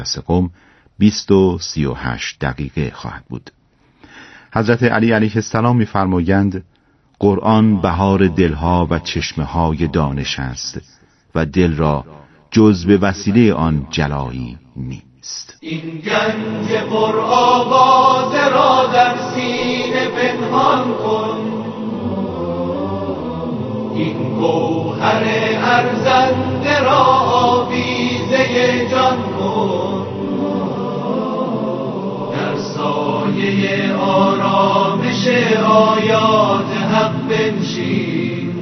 قوم 20 و 38 دقیقه خواهد بود. حضرت علی علیه السلام می‌فرمایند قرآن بهار دلها و چشمه‌های دانش است و دل را جز به وسیله آن جلایی نیست. این گنج پرآواز را در سینه پنهان کن، این گوهر ارزنده را آویزه جان کن، در سایه آرامش آیات حق بنشین،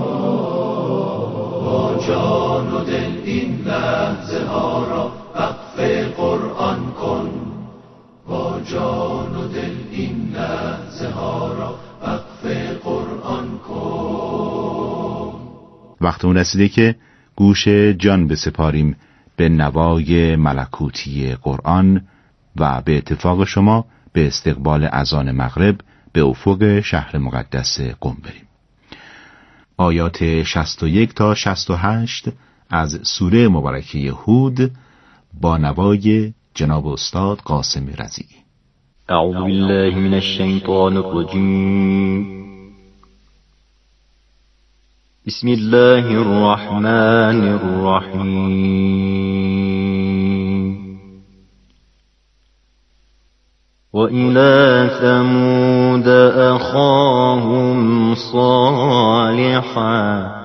با جان و دل این لحظه ها را وقف قرآن کن، با جان و دل این لحظه ها را وقف قرآن کن. وقت اون رسیده که گوش جان بسپاریم به نوای ملکوتی قرآن و به اتفاق شما به استقبال اذان مغرب به افق شهر مقدس قم بریم. آیات 61 تا 68 از سوره مبارکه هود با نوای جناب استاد قاسم رضی. اعوذ بالله من الشیطان الرجیم. بسم الله الرحمن الرحیم. وإلى ثمود أخاهم صالحا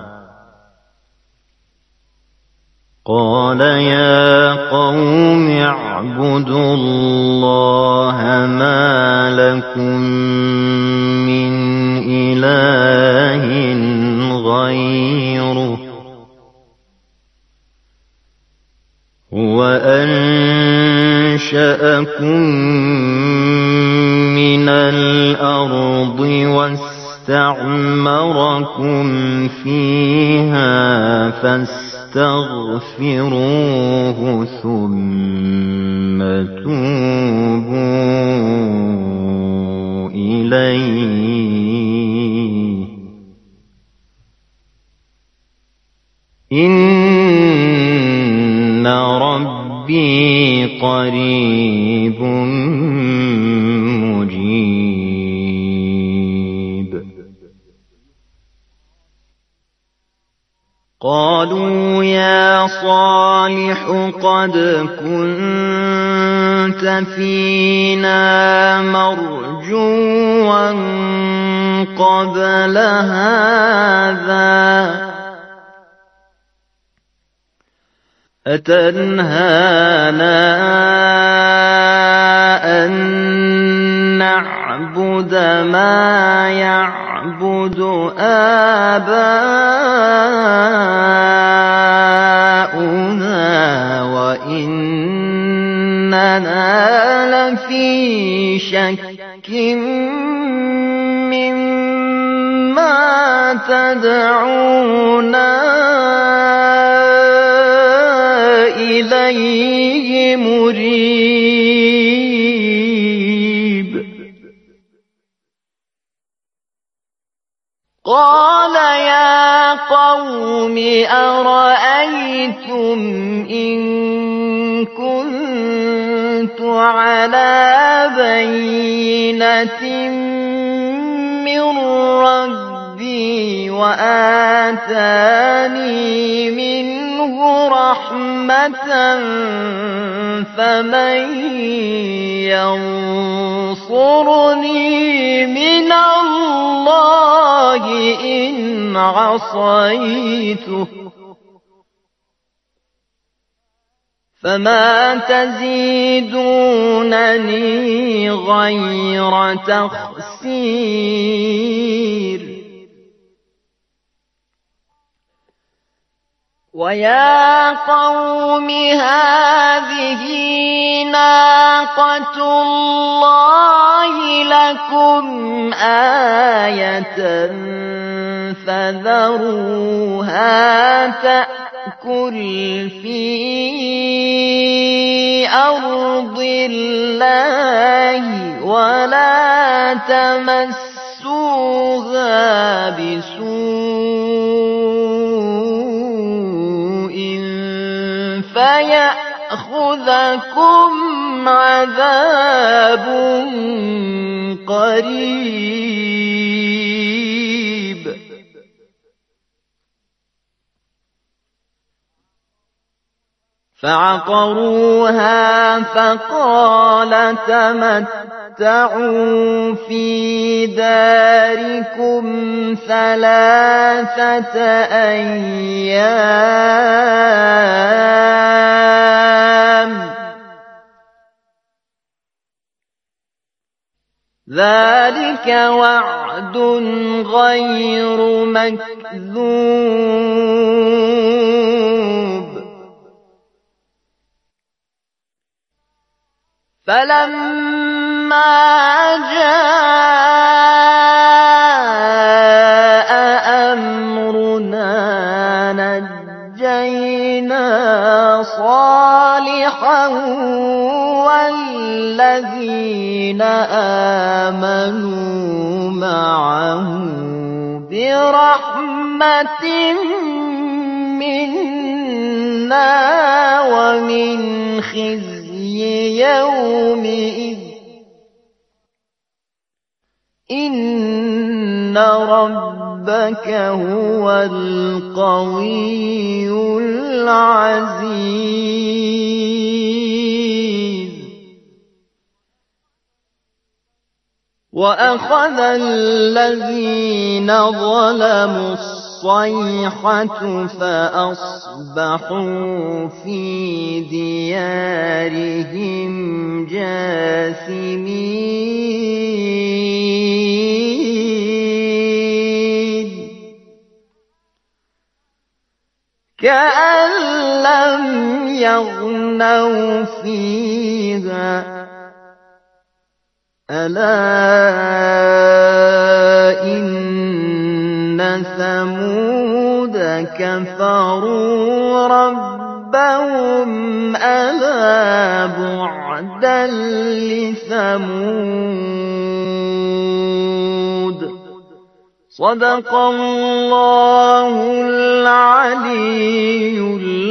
قال يا قوم اعبدوا الله ما لكم من إله غيره هو أنشأكم من الأرض واستعمركم فيها فاستغفروه ثم توبوا إليه إن ربي قريب مجيب. قالوا يا صالح قد كنت فينا مرجوا قبل هذا أتنهانا أن نعبد ما يعبد آباؤنا وإننا لفي شك مما تدعونا إليه مريب. قال يا قوم أرأيتم إن كنت على بينة من ربي وآتاني منه رحمة فمن ينصرني من الله إن عصيته فما تزيدونني غير تخسير. ويا قوم هذه ناقة الله لكم آية فذروها تأكل في أرض الله ولا تمسوها بسوء فيأخذكم يأخذكم عذاب قريب. فعقروها فقال تمتعوا في داركم 3 أيام ذلك وعد غير مكذوب. فلما جاء أمرنا نجينا صالحا والذين آمنوا معه برحمة منا ومن خزي يومئذ إن ربك هو القوي العزيز. وأخذ الذين ظلموا الصيحة فأصبحوا في ديارهم جاثمين كأن لم يغنوا فيها ألا إن ثمود كفروا ربهم ألا بعدا لثمود. صدق الله العلي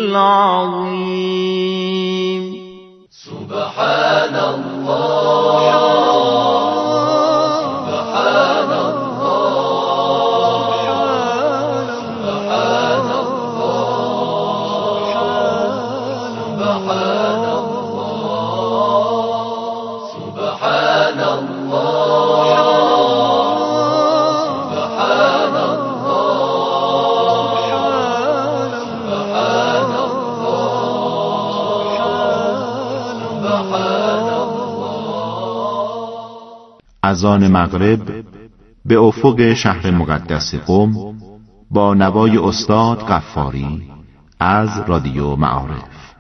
العظيم. سبحان الله اذان مغرب به افق شهر مقدس قم با نوای استاد غفاری از رادیو معارف.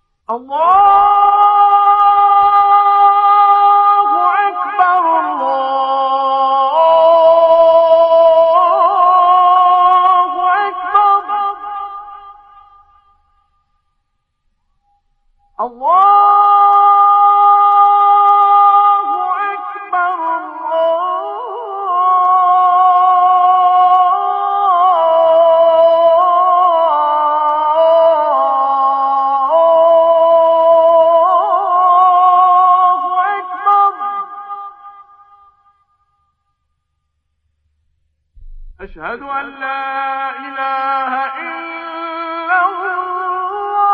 أشهد أن لا إله إلا الله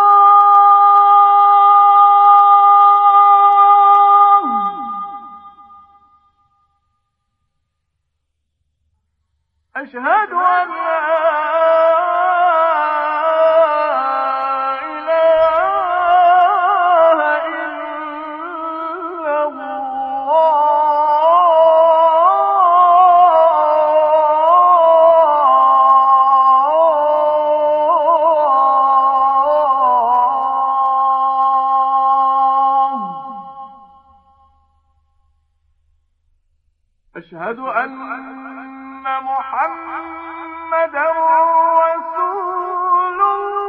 أشهد أن لا أشهد أن محمدا رسول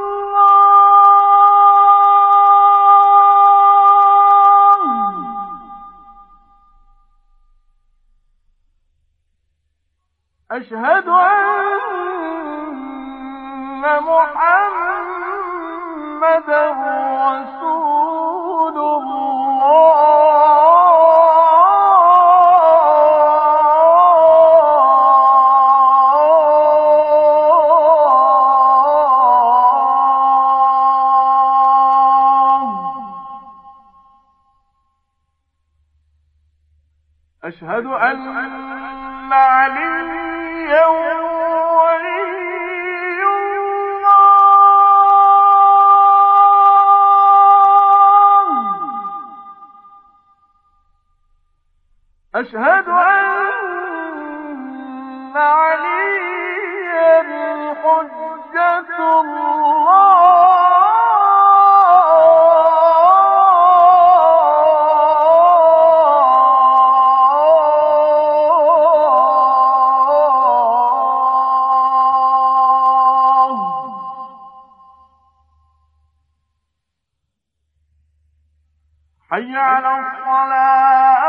الله أشهد أن محمدا رسول أشهد أن عليا ولي الله. أشهد أن عليا حجة الله. حي على الصلاة.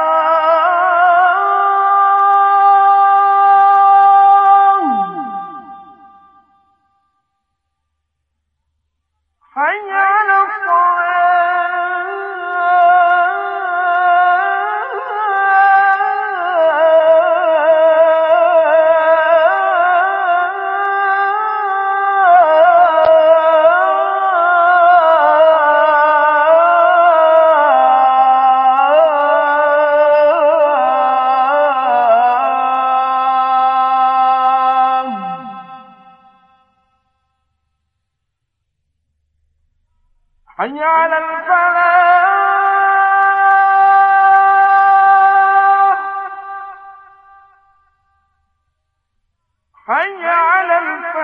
حي على حي على الفلاح. حي على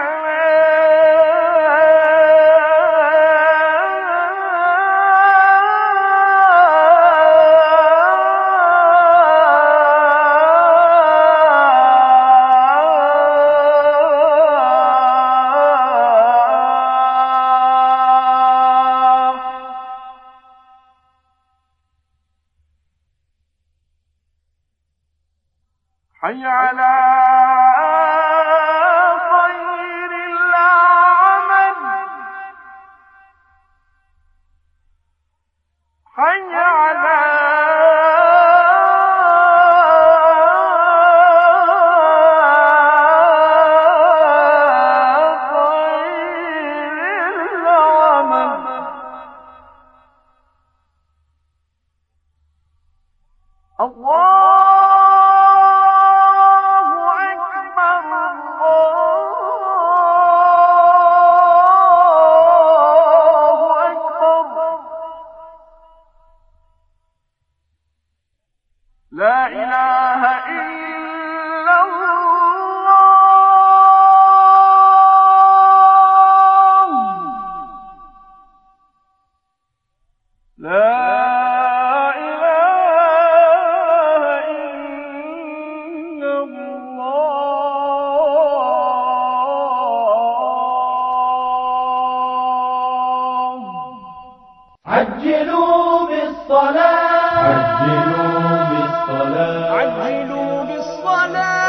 حي على خير العمل. حي على خير العمل. الله لا إله إلا الله. لا إله إلا الله. عجلوا بالصلاة. عجلوا بالصلاة. عجلوا بالصلاة.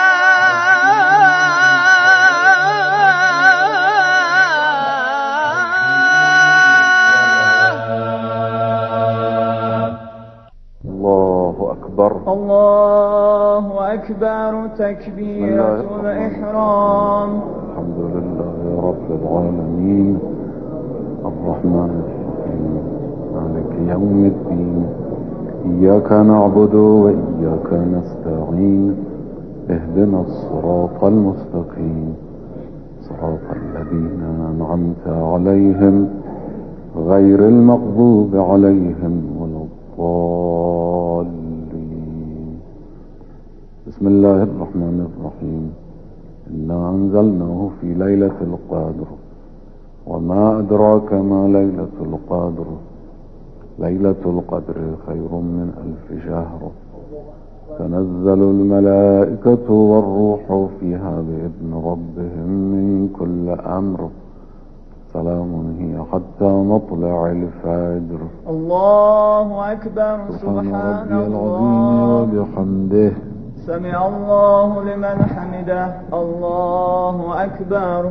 الله أكبر. الله أكبر. تكبيرة الإحرام. الحمد لله رب العالمين الرحمن الرحيم مالك يوم الدين إياك نعبد وإياك نستعين اهدنا الصراط المستقيم صراط الذين أنعمت عليهم غير المغضوب عليهم ولا الضالين. بسم الله الرحمن الرحيم. إنا أنزلناه في ليلة القدر وما أدراك ما ليلة القدر. ليلة القدر خير من 1000 شهر. تنزل الملائكة والروح فيها بإذن ربهم من كل أمر. سلام هي حتى مطلع الفجر. الله أكبر. سبحان ربي العظيم وبحمده. سمع الله لمن حمده. الله أكبر.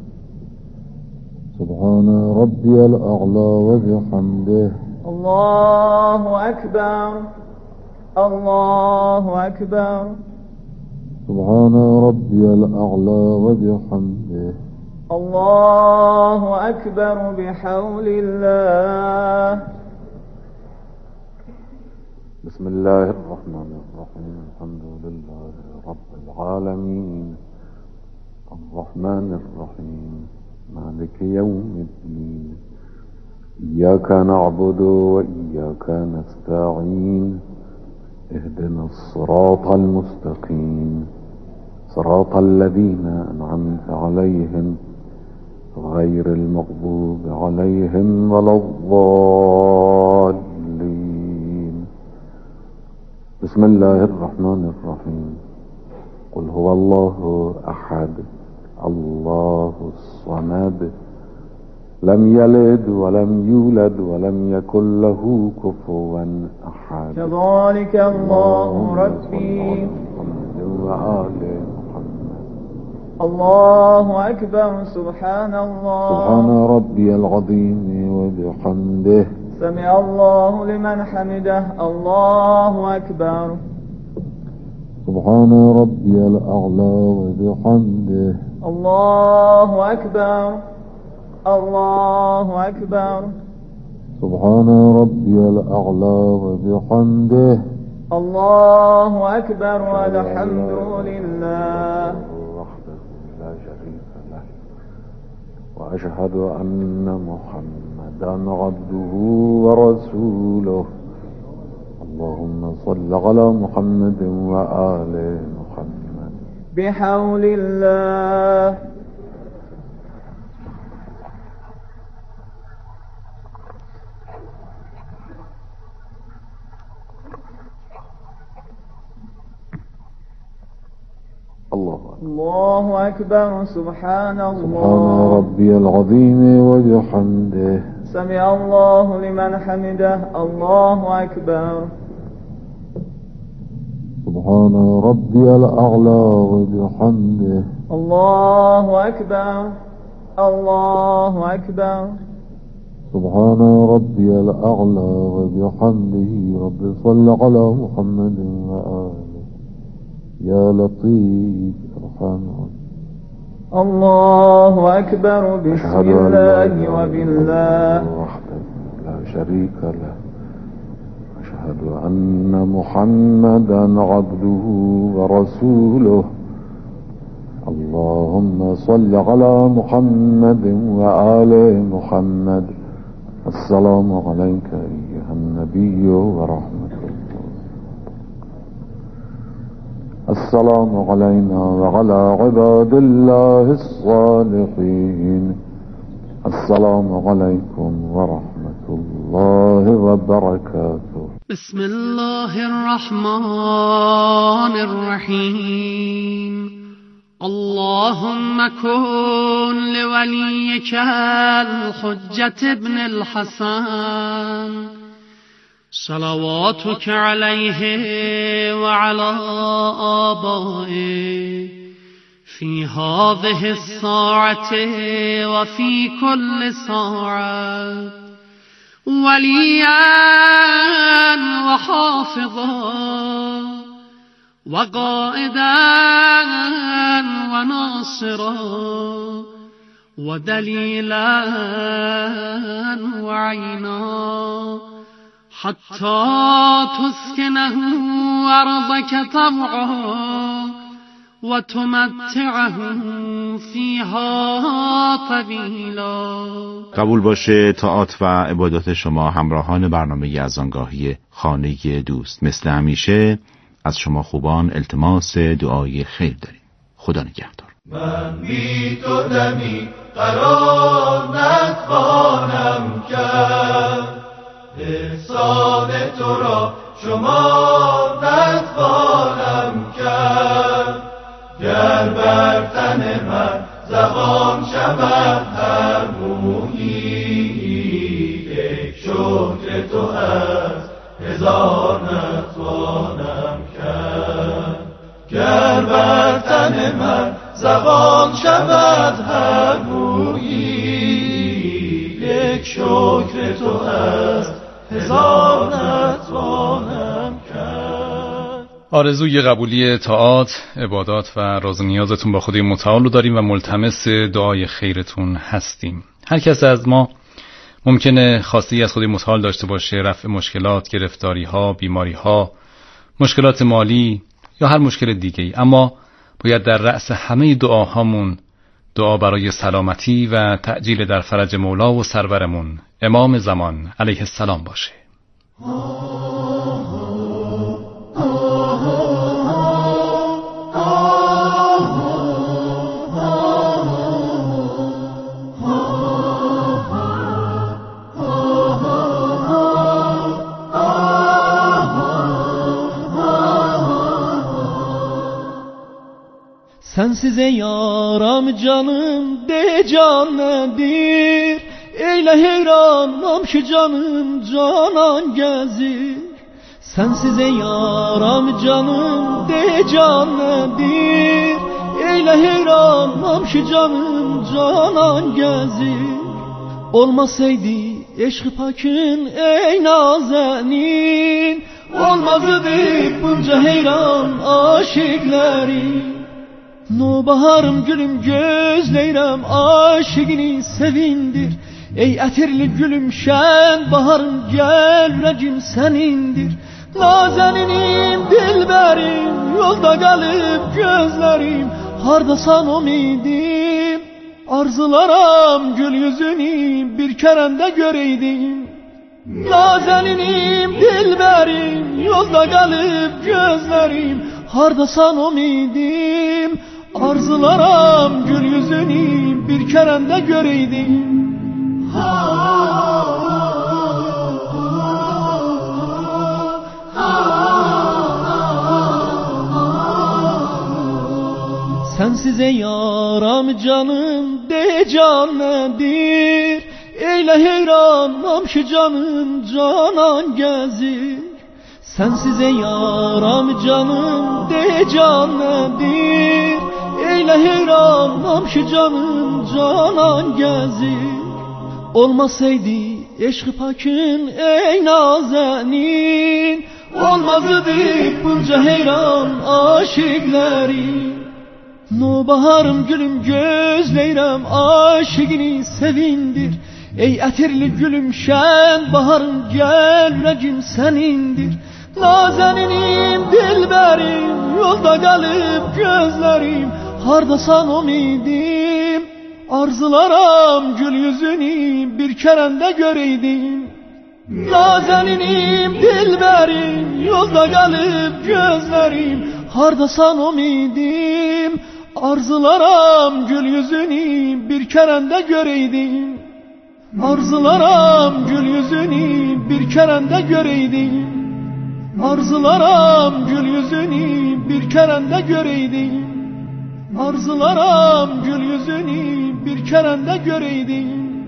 سبحان ربي الأعلى وبحمده. الله أكبر. الله أكبر. سبحان ربي الأعلى وبحمده. الله أكبر بحول الله. بسم الله الرحمن الرحيم الحمد لله رب العالمين الرحمن الرحيم مالك يوم الدين إياك نعبد وإياك نستعين اهدنا الصراط المستقيم صراط الذين أنعمت عليهم غير المغضوب عليهم ولا الضالين بسم الله الرحمن الرحيم قل هو الله أحد الله الصمد لم يلد ولم يولد ولم يكن له كفوا أحد كذلك الله ربي وآل محمد الله أكبر سبحان الله سبحان ربي العظيم وبحمده سمع الله لمن حمده الله أكبر سبحان ربي الأعلى وبحمده الله أكبر الله أكبر سبحان ربي الأعلى وبحمده الله أكبر والحمد لله وحده لا شريك له وأشهد أن محمدا عبده ورسوله اللهم صل على محمد وآل محمد بحول الله الله أكبر سبحان الله ربي العظيم وبحمده سمع الله لمن حمده الله أكبر سبحان ربي الأعلى وبحمده الله أكبر الله أكبر سبحان ربي الأعلى وبحمده رب صل على محمد وآله يا لطيف ارحمنا الله أكبر بسم الله وبالله وحده لا شريك له أشهد أن محمدا عبده ورسوله اللهم صل على محمد وآل محمد السلام عليك أيها النبي ورحمة الله السلام علينا وعلى عباد الله الصالحين السلام عليكم ورحمة الله وبركاته بسم الله الرحمن الرحيم اللهم كن لوليك الحجة ابن الحسن صلواتك عليه وعلى آبائه في هذه الساعة وفي كل ساعة وليا وحافظا وقائدا وناصرا ودليلا وعينا حتى تسكنه أرضك طوعا وتمتعه فيها طويلا. قبول باشه طاعات و عبادات شما همراهان برنامه یزدانگاهی خانه دوست. مثل همیشه از شما خوبان التماس دعای خیر داریم. خدا نگهدار. من بی تو دمی قرار نتوانم کرد، احسان تو را شمار نتوانم کرد. گر بر تن من زبان شود هر مویی، یک شکر تو از هزار نتوانم کرد. گر بر تن من زبان شود هر مویی، یک شکر تو از هزار نتوانم کرد. آرزوی قبولی طاعات، عبادات و راز و نیازتون با خدای متعال رو داریم و ملتمس دعای خیرتون هستیم. هر کس از ما ممکنه خواسته ای از خودی متعال داشته باشه، رفع مشکلات، گرفتاری ها، بیماری ها، مشکلات مالی یا هر مشکل دیگه ای، اما باید در رأس همه دعاهامون دعا برای سلامتی و تعجیل در فرج مولا و سرورمون امام زمان علیه السلام باشه. Sensiz ey yaram canım de can nedir? Eyle heyranam ki canım canan gezir. Sensiz ey yaram canım de can nedir? Eyle heyranam ki canım canan gezir. Olmasaydı eşk-i pakın ey nazenin, olmazdı bunca heyran aşıkların. Nobaharım gülüm gözleyrem aşıkını sevindir. Ey etirli gülüm şen baharım gel yüreğim senindir. Nazeninim dilberim yolda kalıp gözlerim, hardasan umidim. Arzularım gül yüzünü bir kerende göreydim. Nazeninim dilberim yolda kalıp gözlerim, hardasan umidim. Arzularım gül yüzünü bir kerende göreydim. Sensiz ey yaram canım de can nedir? Eyle heyranam ki canım canan gezir. Sensiz ey yaram canım de can nedir? Eyle heyranam ki canım canan gezir. Olmasaydı eşk-i pakın ey nazenin, olmazdı bunca heyran aşıkların. Nobaharım gülüm gözleyrem aşıkını sevindir. Ey etirli gülüm şen baharım gel yüreğim senindir. Nazeninim dilberim yolda kalıp gözlerim, hardasan umidim. Arzularım gül yüzünü bir kerende göreydim. Nazeninim dilberim yolda kalıp gözlerim, hardasan umidim. Arzularım gül yüzünü bir kerende göreydim. Arzularım gül yüzünü bir kerende göreydim. Arzularım gül yüzünü bir kerende göreydim. Arzularım gül yüzünü bir kerende göreydim.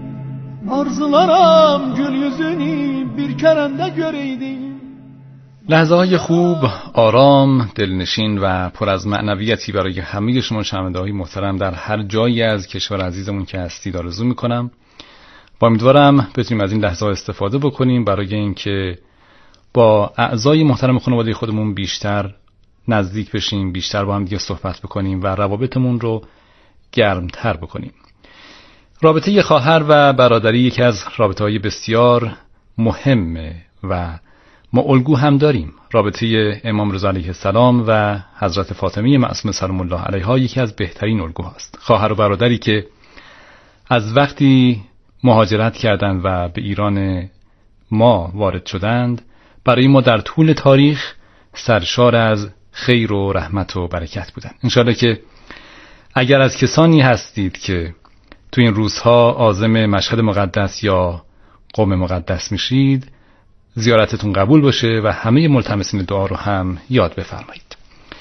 Arzularım gül yüzünü bir kerende göreydim. لحظه های خوب، آرام، دلنشین و پر از معنویتی برای همه شما شنونده های محترم در هر جایی از کشور عزیزمون که هستید آرزو میکنم. با امیدوارم بتونیم از این لحظه ها استفاده بکنیم برای اینکه با اعضای محترم خانواده خودمون بیشتر نزدیک بشیم، بیشتر با هم دیگه صحبت بکنیم و روابطمون رو گرمتر بکنیم. رابطه خواهر و برادری یکی از رابطه‌های بسیار مهمه و ما الگو هم داریم. رابطه امام رضا علیه السلام و حضرت فاطمه معصومه سلام الله علیها یکی از بهترین الگوهاست. خواهر و برادری که از وقتی مهاجرت کردند و به ایران ما وارد شدند برای ما در طول تاریخ سرشار از خیر و رحمت و برکت بودند. انشاءالله که اگر از کسانی هستید که تو این روزها عازم مشهد مقدس یا قم مقدس میشید زیارتتون قبول باشه و همه ملتمسین دعا رو هم یاد بفرمایید.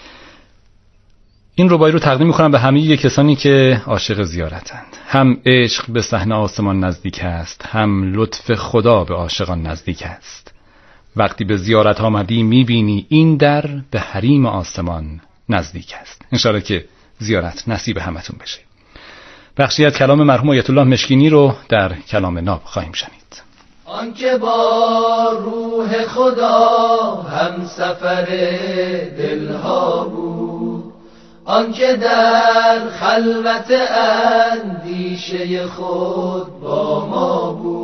این ربایی رو تقدیم می‌کنم به همه کسانی که عاشق زیارتند. هم عشق به صحن آسمان نزدیک است، هم لطف خدا به عاشقان نزدیک است. وقتی به زیارت آمدی می‌بینی این در به حریم آسمان نزدیک است. انشاءالله که زیارت نصیب همتون بشه. بخشی از کلام مرحوم آیت الله مشکینی رو در کلام ناب خواهیم شنید. آنکه با روح خدا هم سفر دلها بود، آنکه در خلوت اندیشه خود با ما بود،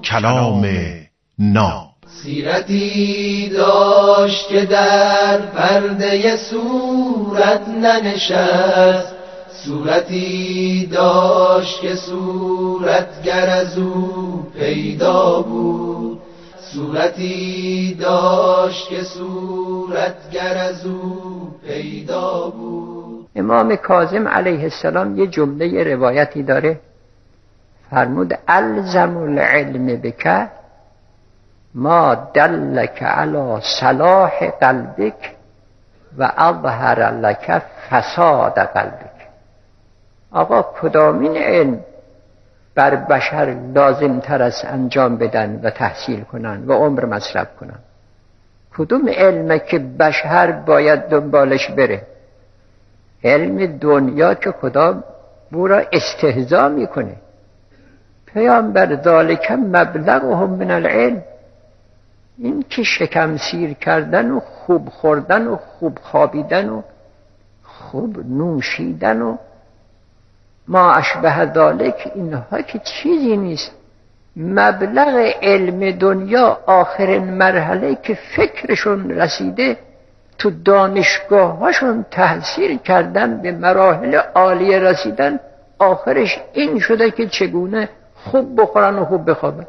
کلام ناب. سیرتی داشت که در پرده صورت ننشست، صورتی داشت که صورتگر از او پیدا بود، صورتی داشت که صورتگر از او پیدا بود. امام کاظم علیه السلام یه جمله روایتی داره، فرمود الزم العلم بک ما دلک علی صلاح قلبک و اظهر لک فساد قلبک. آقا کدامین علم بر بشر لازم تر است انجام بدن و تحصیل کنن و عمر مصرف کنن؟ کدوم علمه که بشر باید دنبالش بره؟ علم دنیا که خدا او را استهزا میکنه. پیامبر ذالک مبلغهم من العلم، این که شکم سیر کردن و خوب خوردن و خوب خوابیدن و خوب نوشیدن و ما اشبه ذالک، اینها که چیزی نیست. مبلغ علم دنیا آخرین مرحله که فکرشون رسیده، تو دانشگاه هاشون تحصیل کردن، به مراحل عالیه رسیدن، آخرش این شده که چگونه خوب بخورن و خوب بخوابن.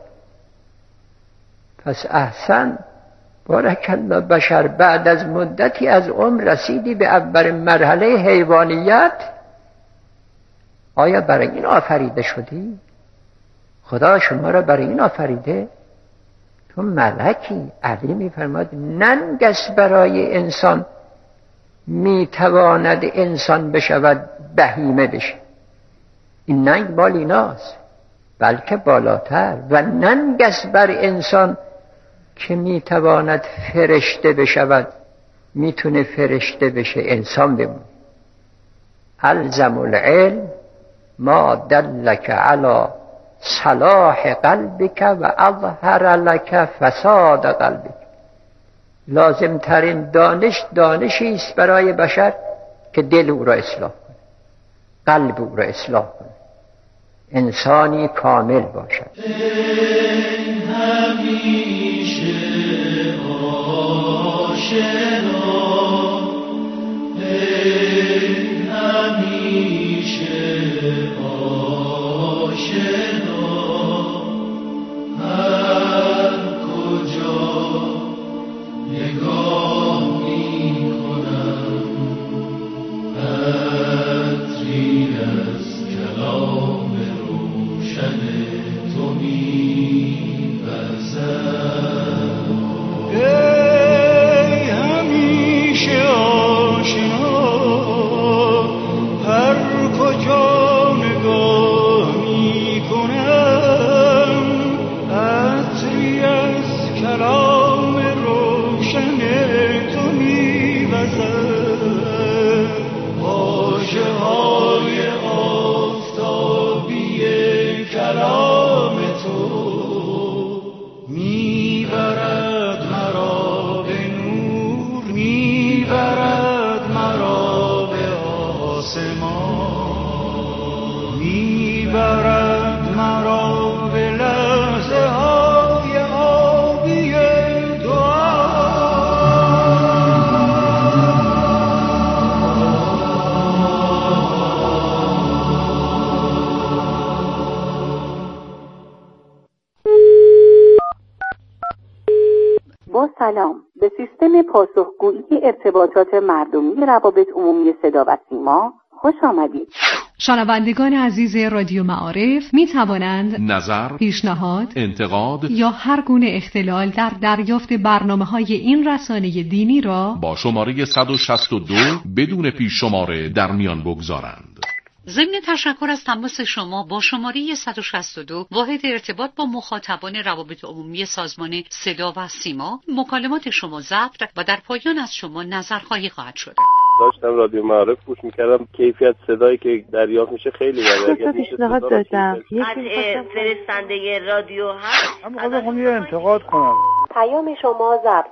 پس احسن بارک الله، بشر بعد از مدتی از عمر رسیدی به اول مرحله حیوانیت. آیا برای این آفریده شدی؟ خدا شما را برای این آفریده؟ تو ملکی. علی می‌فرماد ننگ است برای انسان میتواند انسان بشود بهیمه بشه. این ننگ مال ایناست، بلکه بالاتر. و ننگ است بر انسان که میتواند فرشته بشود، میتونه فرشته بشه انسان بمونه. الزم العلم ما دلک علی صلاح قلبک و اظهر لک فساد قلبک. لازم ترین دانشی است برای بشر که دل او را اصلاح کنه، قلب او را اصلاح کنه، انسانی کامل باشد. همیشه آشنا، همیشه آشنا، هر کجا نگاه می کنم عطری از کلام روشن تو می وزم. ای همیشه آشنا، هر کجا نگاه می کنم عطری از کلام روشن تو می وزم. واژه های آفتابی کلام تو میبرد مرا به نور، میبرد مرا به آسمان، میبرد مرا به لحظه های آبی دعا. با سلام، به سیستم پاسخگویی ارتباطات مردمی روابط عمومی صدا و سیما خوش آمدید. شنوندگان عزیز رادیو معارف می توانند نظر، پیشنهاد، انتقاد یا هر گونه اختلال در دریافت برنامه‌های این رسانه دینی را با شماره 162 بدون پیش شماره در میان بگذارند. ضمن تشکر از تماس شما با شماره 162 واحد ارتباط با مخاطبان روابط عمومی سازمان صدا و سیما، مکالمات شما ضبط و در پایان از شما نظرخواهی خواهد شد. داشتم رادیو معارف گوش میکردم، کیفیت صدایی که دریافت میشه خیلی بالاست. پیشنهاد دادم فرستنده رادیو هست. من می‌خواستم یه انتقاد کنم. پیام شما ضبط